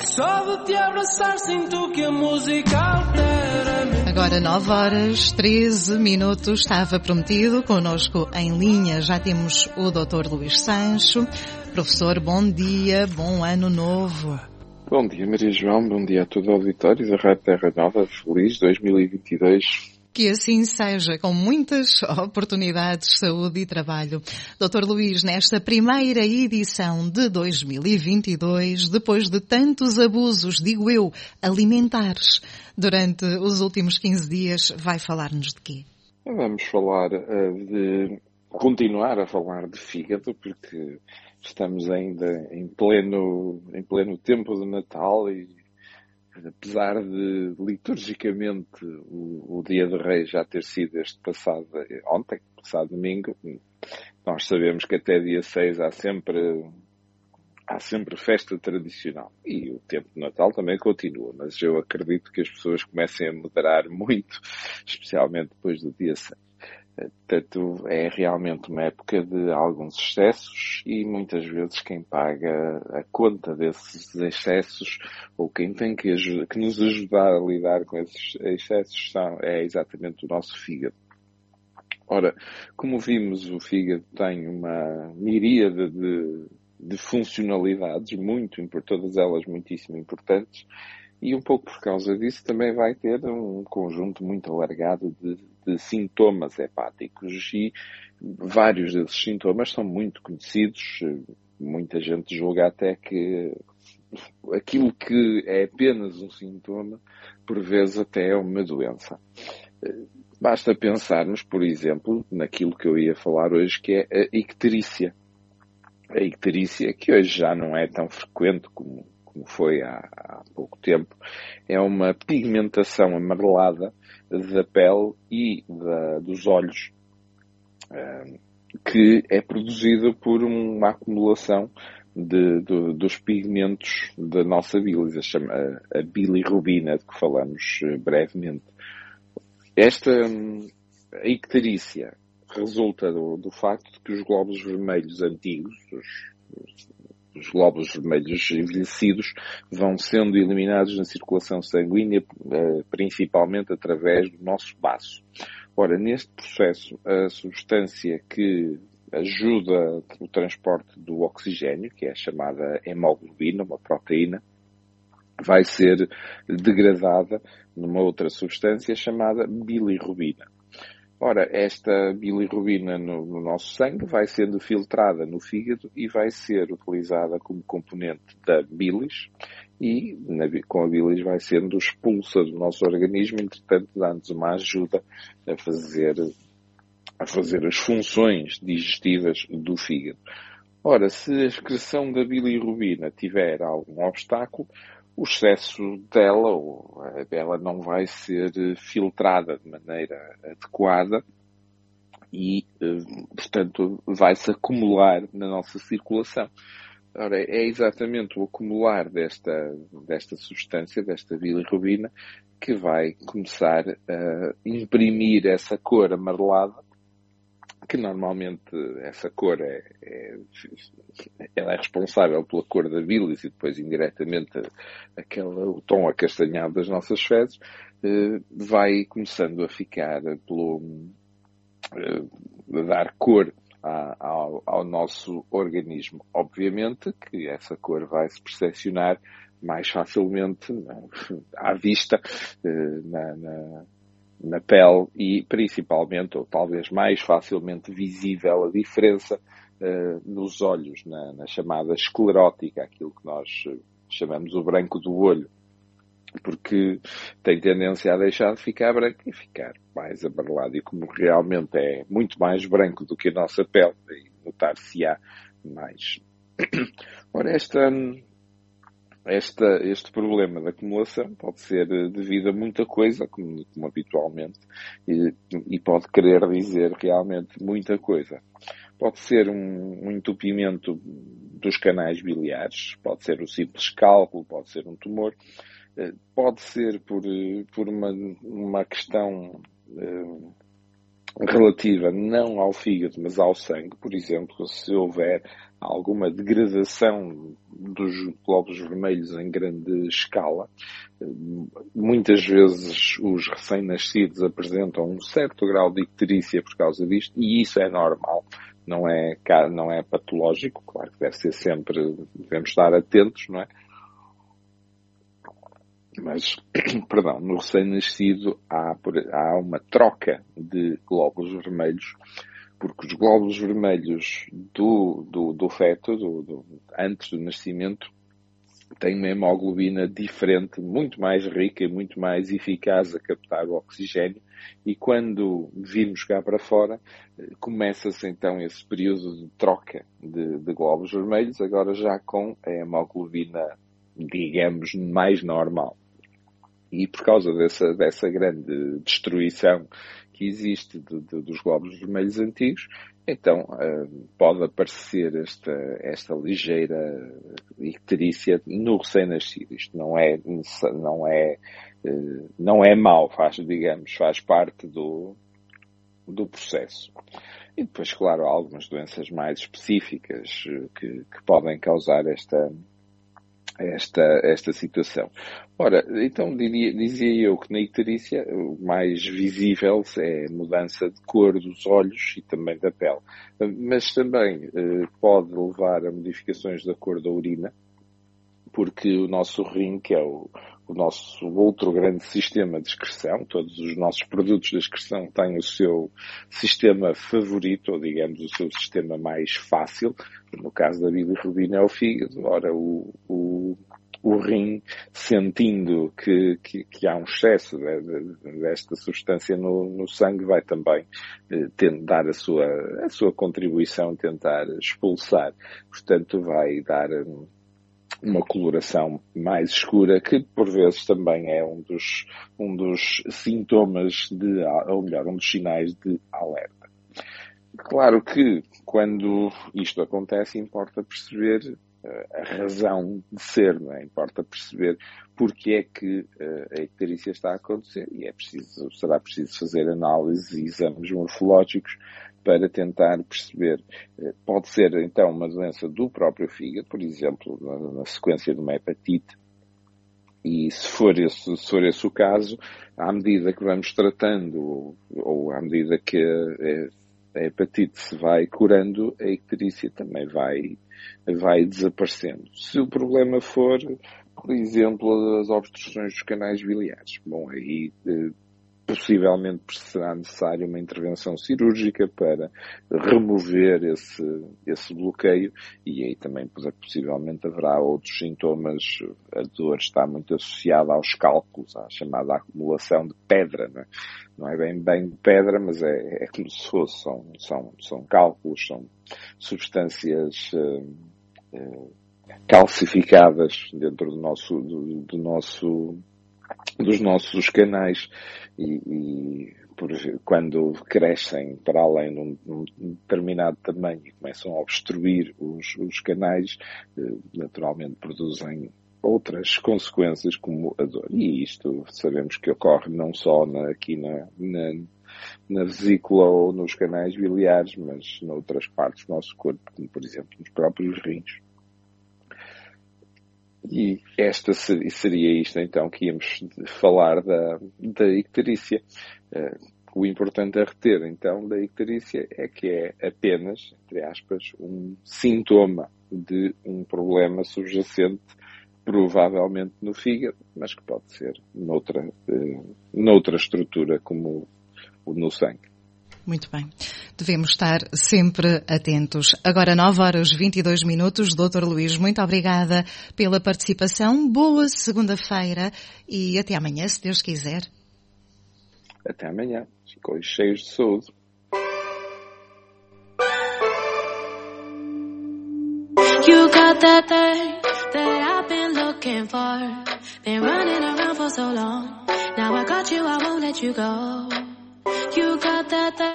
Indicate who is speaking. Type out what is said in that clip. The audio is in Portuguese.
Speaker 1: Só de te abraçar sinto que a música altera-me.
Speaker 2: Agora 9h13, estava prometido, connosco em linha já temos o Dr. Luís Sancho. Professor, bom dia, bom ano novo.
Speaker 3: Bom dia, Maria João, bom dia a todo o auditório da Rádio Terra Nova, feliz 2022.
Speaker 2: Que assim seja, com muitas oportunidades, saúde e trabalho. Dr. Luís, nesta primeira edição de 2022, depois de tantos abusos, digo eu, alimentares, durante os últimos 15 dias, vai falar-nos de quê?
Speaker 3: Vamos continuar a falar de fígado, porque estamos ainda em pleno tempo de Natal e, apesar de liturgicamente o Dia de Reis já ter sido ontem, passado domingo, nós sabemos que até dia 6 há sempre festa tradicional. E o tempo de Natal também continua, mas eu acredito que as pessoas comecem a moderar muito, especialmente depois do dia 6. Portanto, é realmente uma época de alguns excessos e muitas vezes quem paga a conta desses excessos ou quem tem que nos ajudar a lidar com esses excessos é exatamente o nosso fígado. Ora, como vimos, o fígado tem uma miríade de funcionalidades, todas elas muitíssimo importantes, e um pouco por causa disso também vai ter um conjunto muito alargado de sintomas hepáticos e vários desses sintomas são muito conhecidos. Muita gente julga até que aquilo que é apenas um sintoma, por vezes até é uma doença. Basta pensarmos, por exemplo, naquilo que eu ia falar hoje, que é a icterícia. A icterícia, que hoje já não é tão frequente como foi há pouco tempo, é uma pigmentação amarelada da pele e dos olhos, que é produzida por uma acumulação dos pigmentos da nossa bilis, a bilirrubina, de que falamos brevemente. A icterícia resulta do facto de que os glóbulos vermelhos antigos, os glóbulos vermelhos envelhecidos, vão sendo eliminados na circulação sanguínea, principalmente através do nosso baço. Ora, neste processo, a substância que ajuda o transporte do oxigênio, que é a chamada hemoglobina, uma proteína, vai ser degradada numa outra substância chamada bilirrubina. Ora, esta bilirrubina no nosso sangue vai sendo filtrada no fígado e vai ser utilizada como componente da bilis e com a bilis vai sendo expulsa do nosso organismo, entretanto dando-nos uma ajuda a fazer as funções digestivas do fígado. Ora, se a excreção da bilirrubina tiver algum obstáculo, o excesso dela, ou ela não vai ser filtrada de maneira adequada e, portanto, vai-se acumular na nossa circulação. Ora, é exatamente o acumular desta substância, desta bilirrubina, que vai começar a imprimir essa cor amarelada, que normalmente essa cor ela é responsável pela cor da bilis e depois indiretamente o tom acastanhado das nossas fezes, vai começando a ficar a dar cor ao nosso organismo. Obviamente que essa cor vai se percepcionar mais facilmente à vista, na pele e principalmente, ou talvez mais facilmente visível, a diferença nos olhos, na chamada esclerótica, aquilo que nós chamamos o branco do olho, porque tem tendência a deixar de ficar branco e ficar mais amarelado, e como realmente é muito mais branco do que a nossa pele, notar-se-á mais. Ora, este problema da acumulação pode ser devido a muita coisa, como habitualmente, e pode querer dizer realmente muita coisa. Pode ser um entupimento dos canais biliares, pode ser um simples cálculo, pode ser um tumor, pode ser por uma questão relativa não ao fígado, mas ao sangue, por exemplo, se houver alguma degradação dos glóbulos vermelhos em grande escala, muitas vezes os recém-nascidos apresentam um certo grau de icterícia por causa disto, e isso é normal, não é patológico, claro que deve ser sempre, devemos estar atentos, não é? Mas, perdão, no recém-nascido há uma troca de glóbulos vermelhos, porque os glóbulos vermelhos do feto, antes do nascimento, têm uma hemoglobina diferente, muito mais rica e muito mais eficaz a captar o oxigênio, e quando virmos cá para fora, começa-se então esse período de troca de glóbulos vermelhos, agora já com a hemoglobina, digamos, mais normal. E por causa dessa grande destruição que existe dos glóbulos vermelhos antigos, então pode aparecer esta ligeira icterícia no recém-nascido. Isto não é mau, faz parte do processo. E depois, claro, há algumas doenças mais específicas que podem causar esta situação. Ora, então dizia eu que na icterícia o mais visível é a mudança de cor dos olhos e também da pele, mas também pode levar a modificações da cor da urina, porque o nosso rim, que é o nosso outro grande sistema de excreção, todos os nossos produtos de excreção têm o seu sistema favorito, ou digamos o seu sistema mais fácil. No caso da bilirrubina é o fígado. Ora, o rim, sentindo que há um excesso desta substância no sangue, vai também dar a sua contribuição, tentar expulsar. Portanto, vai dar uma coloração mais escura, que por vezes também é um dos sintomas ou melhor, um dos sinais de alerta. Claro que quando isto acontece importa perceber a razão de ser, não é? Importa perceber porque é que a icterícia está a acontecer, e será preciso fazer análises e exames morfológicos para tentar perceber. Pode ser, então, uma doença do próprio fígado, por exemplo, na sequência de uma hepatite, e se for esse o caso, à medida que vamos tratando, ou à medida que a hepatite se vai curando, a icterícia também vai desaparecendo. Se o problema for, por exemplo, as obstruções dos canais biliares, bom, aí possivelmente será necessária uma intervenção cirúrgica para remover esse bloqueio, e aí também possivelmente haverá outros sintomas. A dor está muito associada aos cálculos, à chamada acumulação de pedra, não é bem pedra, mas é como se fosse, são cálculos, são substâncias calcificadas dentro dos nossos canais, e quando crescem para além de um determinado tamanho e começam a obstruir os canais, naturalmente produzem outras consequências como a dor. E isto sabemos que ocorre não só aqui na vesícula ou nos canais biliares, mas noutras partes do nosso corpo, como por exemplo nos próprios rins. E seria isto então que íamos falar da icterícia. O importante a reter então da icterícia é que é apenas, entre aspas, um sintoma de um problema subjacente, provavelmente no fígado, mas que pode ser noutra estrutura como no sangue.
Speaker 2: Muito bem. Devemos estar sempre atentos. Agora 9h22. Dr. Luís, muito obrigada pela participação. Boa segunda-feira e até amanhã, se Deus quiser.
Speaker 3: Até amanhã. Ficou cheios de saúde.
Speaker 1: You got that thing that I've been looking for. Been running around for so long. Now I got you, I won't let you go. You got that thing.